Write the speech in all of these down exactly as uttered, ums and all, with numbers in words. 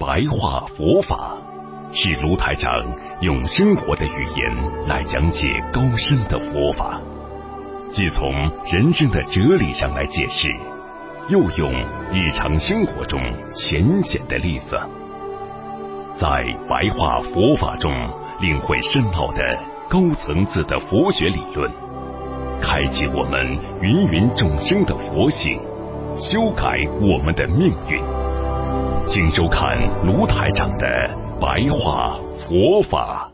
白话佛法，是卢台长用生活的语言来讲解高深的佛法，既从人生的哲理上来解释，又用日常生活中浅显的例子，在白话佛法中领会深奥的高层次的佛学理论，开启我们芸芸众生的佛性，修改我们的命运。请收看卢台长的白话佛法。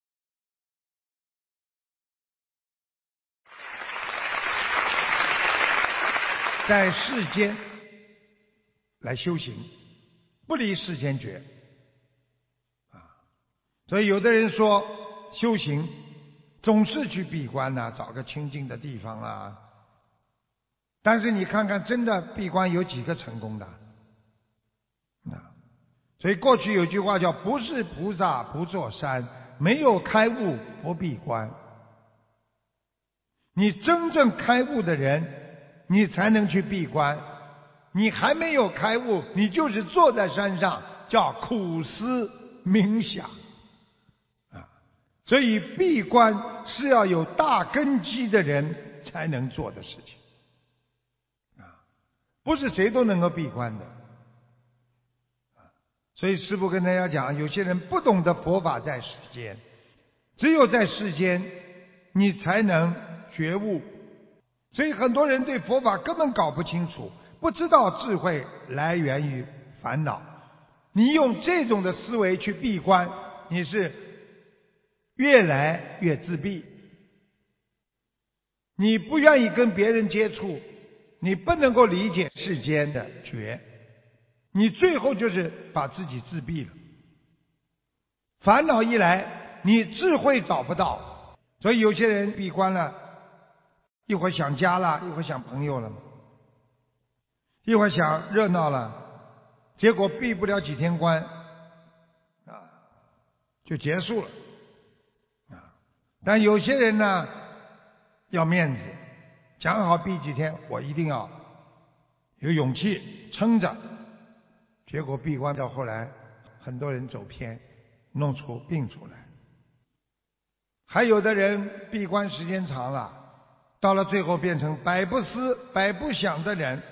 在世间来修行，不离世间觉啊。所以有的人说修行总是去闭关呐、啊，找个清静的地方啊。但是你看看，真的闭关有几个成功的？啊，所以过去有句话叫“不是菩萨不坐山，没有开悟不闭关”。你真正开悟的人，你才能去闭关。你还没有开悟，你就是坐在山上，叫苦思冥想啊。所以闭关是要有大根基的人才能做的事情啊，不是谁都能够闭关的。所以师父跟大家讲，有些人不懂得佛法在世间，只有在世间你才能觉悟。所以很多人对佛法根本搞不清楚，不知道智慧来源于烦恼。你用这种的思维去闭关，你是越来越自闭。你不愿意跟别人接触，你不能够理解世间的觉，你最后就是把自己自闭了。烦恼一来，你智慧找不到。所以有些人闭关了，一会儿想家了，一会儿想朋友了，一会儿想热闹了，结果闭不了几天关啊，就结束了啊。但有些人呢，要面子，讲好闭几天，我一定要有勇气撑着。结果闭关到后来，很多人走偏，弄出病出来。还有的人闭关时间长了，到了最后变成百不思百不想的人，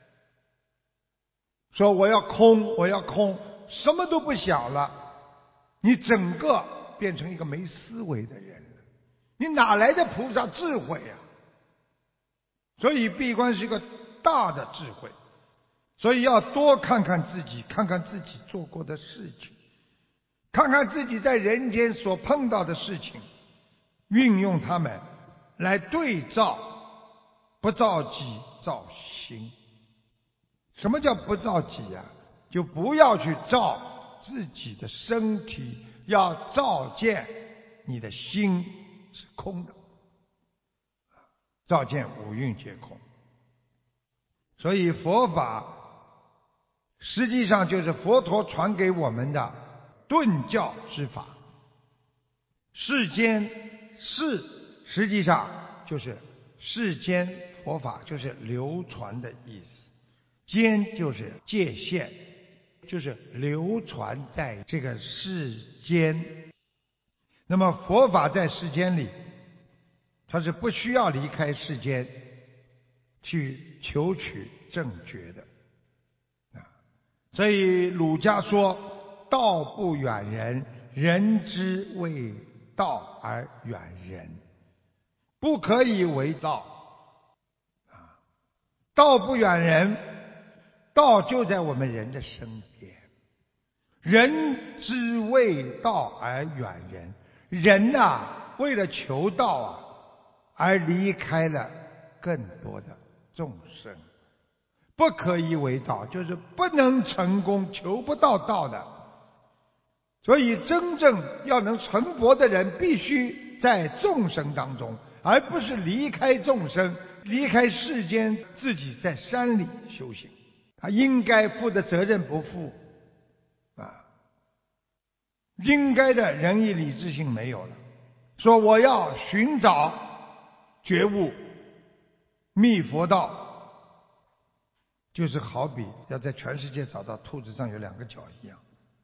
说我要空，我要空，什么都不想了，你整个变成一个没思维的人了，你哪来的菩萨智慧啊？所以闭关是一个大的智慧。所以要多看看自己，看看自己做过的事情，看看自己在人间所碰到的事情，运用它们来对照，不造己造心。什么叫不造己呀、啊？就不要去造自己的身体，要照见你的心是空的，照见五蕴皆空。所以佛法实际上就是佛陀传给我们的顿教之法。世间世实际上就是世间佛法，就是流传的意思。间就是界限，就是流传在这个世间。那么佛法在世间里，它是不需要离开世间去求取正觉的。所以儒家说道不远人，人之谓道而远人，不可以为道啊！道不远人，道就在我们人的身边。人之谓道而远人，人啊为了求道啊而离开了更多的众生。不可以为道，就是不能成功，求不到道的。所以真正要能成佛的人，必须在众生当中，而不是离开众生，离开世间，自己在山里修行。他应该负的责任不负啊，应该的仁义礼智信没有了。说我要寻找觉悟密佛道，就是好比要在全世界找到兔子上有两个脚一样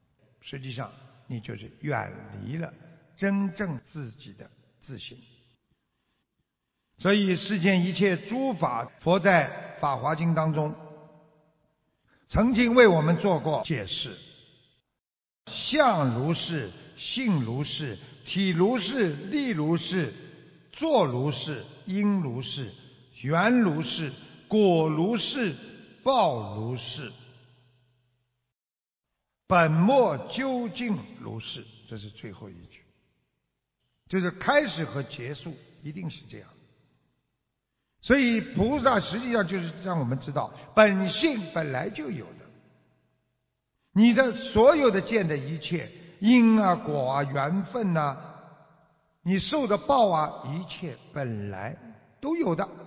实际上你就是远离了真正自己的自信。所以世间一切诸法，佛在《法华经》当中曾经为我们做过解释。相如是，性如是，体如是，力如是，作如是，因如是，缘如是，果如是，报如是，本末究竟如是。这是最后一句，就是开始和结束一定是这样。所以菩萨实际上就是让我们知道，本性本来就有的，你的所有的见的一切因啊果啊缘分啊，你受的报啊，一切本来都有的。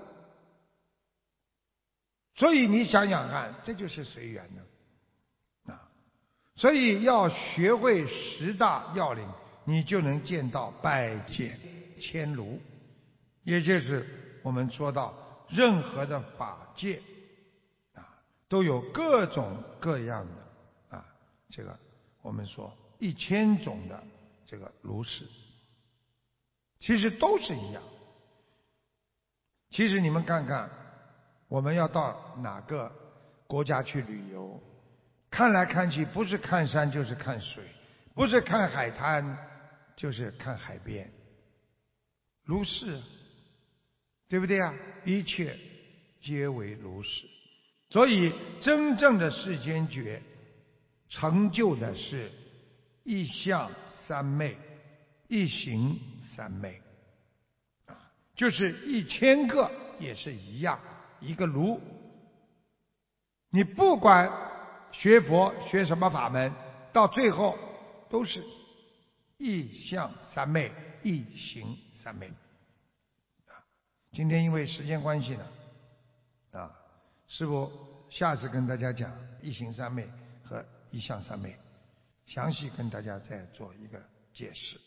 所以你想想看，这就是随缘的啊。所以要学会十大要领，你就能见到百界千如，也就是我们说到任何的法界啊，都有各种各样的啊，这个我们说一千种的这个如是，其实都是一样。其实你们看看，我们要到哪个国家去旅游，看来看去不是看山就是看水，不是看海滩就是看海边，如是，对不对啊？一切皆为如是。所以真正的世间觉成就的是一相三昧，一行三昧啊，就是一千个也是一样，一个如。你不管学佛学什么法门，到最后都是一相三昧，一行三昧。今天因为时间关系呢，啊，师父下次跟大家讲一行三昧和一相三昧，详细跟大家再做一个解释。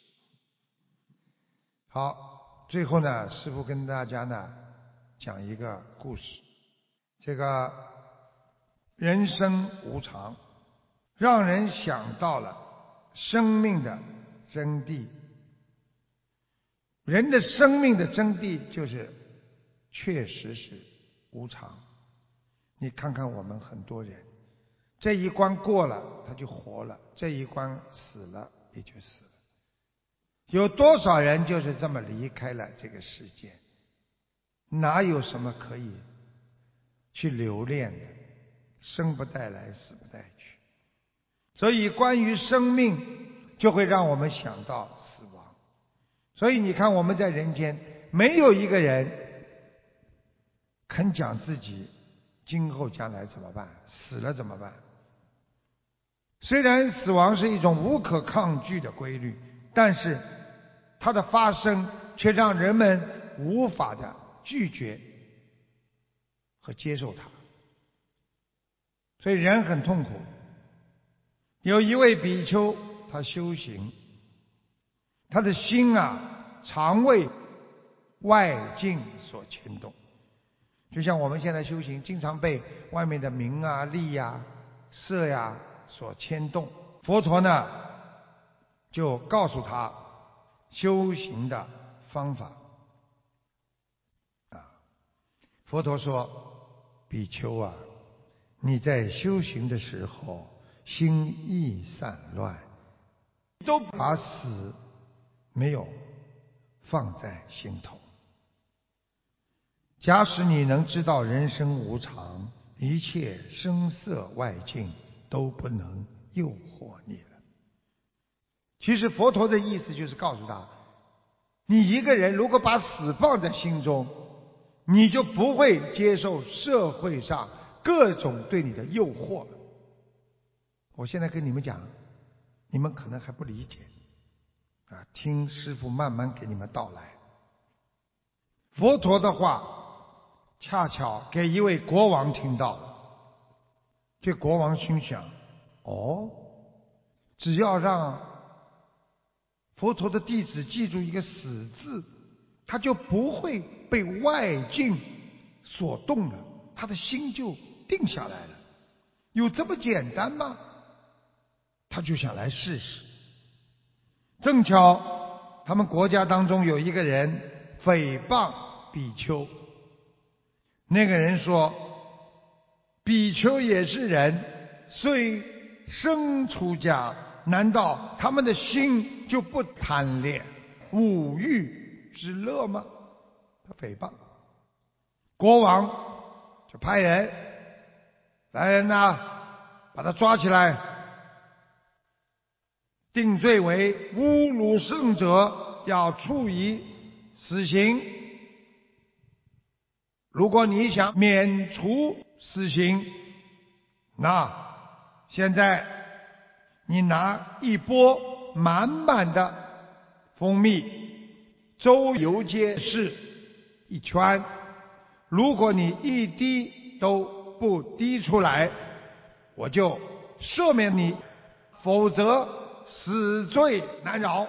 好，最后呢，师父跟大家呢讲一个故事。这个人生无常，让人想到了生命的真谛。人的生命的真谛就是确实是无常。你看看我们很多人，这一关过了他就活了，这一关死了也就死了。有多少人就是这么离开了这个世界，哪有什么可以去留恋的？生不带来，死不带去。所以关于生命就会让我们想到死亡。所以你看我们在人间没有一个人肯讲自己今后将来怎么办，死了怎么办。虽然死亡是一种无可抗拒的规律，但是它的发生却让人们无法的拒绝和接受它，所以人很痛苦。有一位比丘，他修行，他的心啊常为外境所牵动，就像我们现在修行经常被外面的名啊利啊色呀所牵动。佛陀呢就告诉他修行的方法啊。佛陀说，比丘啊，你在修行的时候心意散乱，都把死没有放在心头。假使你能知道人生无常，一切声色外境都不能诱惑你了。其实佛陀的意思就是告诉他，你一个人如果把死放在心中，你就不会接受社会上各种对你的诱惑。我现在跟你们讲，你们可能还不理解啊，听师父慢慢给你们道来。佛陀的话恰巧给一位国王听到了，这国王心想，哦，只要让佛陀的弟子记住一个死字，他就不会被外境所动了，他的心就定下来了。有这么简单吗？ 他就想来试试。正巧他们国家当中有一个人诽谤比丘，那个人说，比丘也是人，虽生出家，难道他们的心就不贪恋五欲之乐吗？他诽谤。国王就派人，来人呐，把他抓起来，定罪为侮辱圣者，要处以死刑。如果你想免除死刑，那现在你拿一钵满满的蜂蜜，周游街市一圈，如果你一滴都不滴出来，我就赦免你，否则死罪难饶。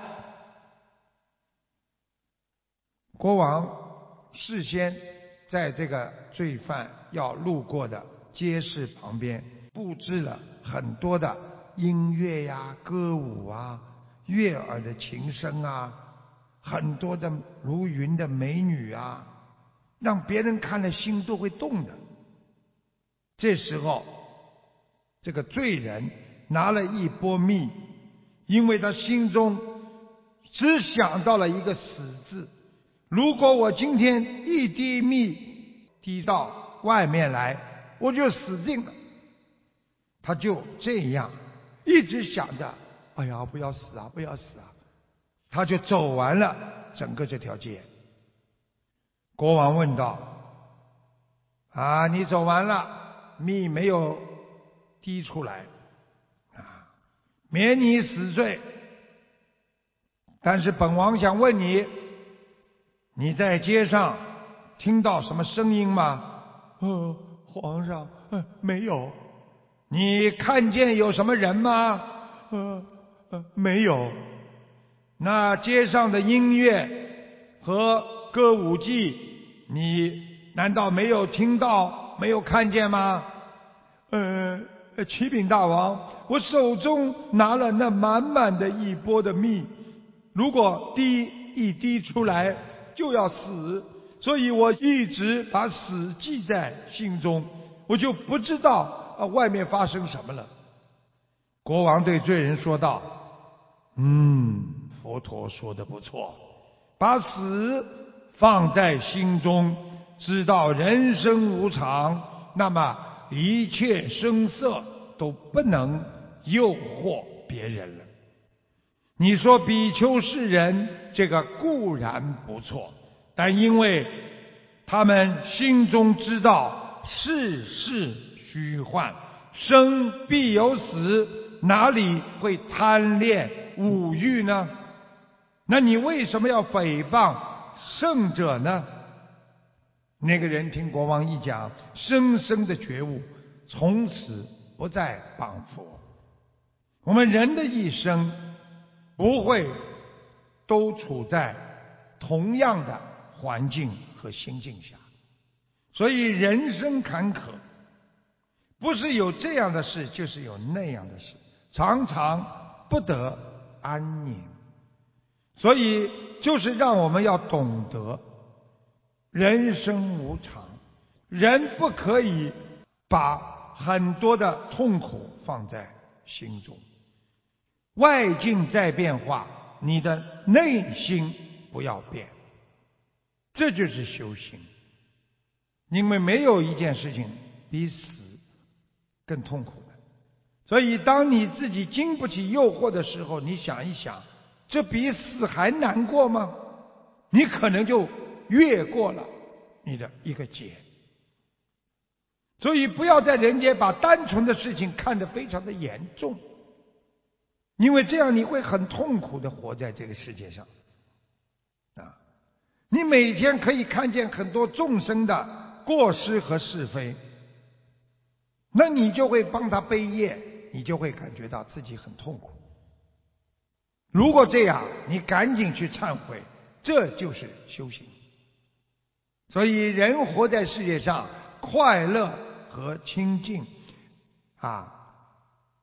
国王事先在这个罪犯要路过的街市旁边布置了很多的音乐呀、歌舞啊、悦耳的琴声啊，很多的如云的美女啊，让别人看了心都会动的。这时候这个罪人拿了一钵蜜，因为他心中只想到了一个死字，如果我今天一滴蜜滴到外面来，我就死定了。他就这样一直想着，哎呀，不要死啊，不要死啊。他就走完了整个这条街。国王问道，啊，你走完了，蜜没有滴出来啊，免你死罪。但是本王想问你，你在街上听到什么声音吗？呃，皇上，呃，没有。你看见有什么人吗？呃呃，没有。那街上的音乐和歌舞伎，你难道没有听到、没有看见吗？呃，启禀大王，我手中拿了那满满的一钵的蜜，如果滴一滴出来就要死，所以我一直把死记在心中，我就不知道啊外面发生什么了。国王对罪人说道，嗯，佛陀说得不错，把死放在心中，知道人生无常，那么一切声色都不能诱惑别人了。你说比丘是人，这个固然不错，但因为他们心中知道世事虚幻，生必有死，哪里会贪恋五欲呢？那你为什么要诽谤圣者呢？那个人听国王一讲，深深的觉悟，从此不再谤佛。我们人的一生不会都处在同样的环境和心境下，所以人生坎坷，不是有这样的事，就是有那样的事，常常不得安宁。所以就是让我们要懂得人生无常，人不可以把很多的痛苦放在心中。外境在变化，你的内心不要变，这就是修行。因为没有一件事情比死更痛苦的，所以当你自己经不起诱惑的时候，你想一想，这比死还难过吗？你可能就越过了你的一个劫。所以不要在人间把单纯的事情看得非常的严重，因为这样你会很痛苦的活在这个世界上啊！你每天可以看见很多众生的过失和是非，那你就会帮他背业，你就会感觉到自己很痛苦。如果这样，你赶紧去忏悔，这就是修行。所以人活在世界上，快乐和清净啊，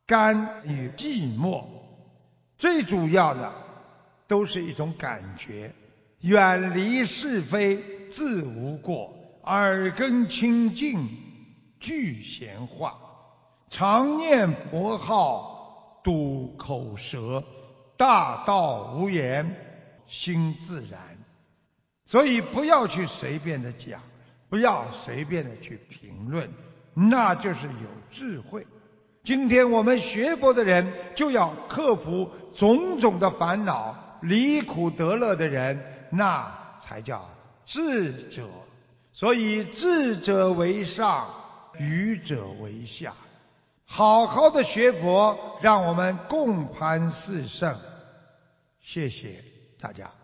甘与寂寞，最主要的都是一种感觉。远离是非，自无过；耳根清净，具闲话。常念佛号，堵口舌，大道无言，心自然。所以不要去随便的讲，不要随便的去评论，那就是有智慧。今天我们学佛的人就要克服种种的烦恼，离苦得乐的人，那才叫智者。所以智者为上，愚者为下。好好的学佛，让我们共攀四圣。谢谢大家。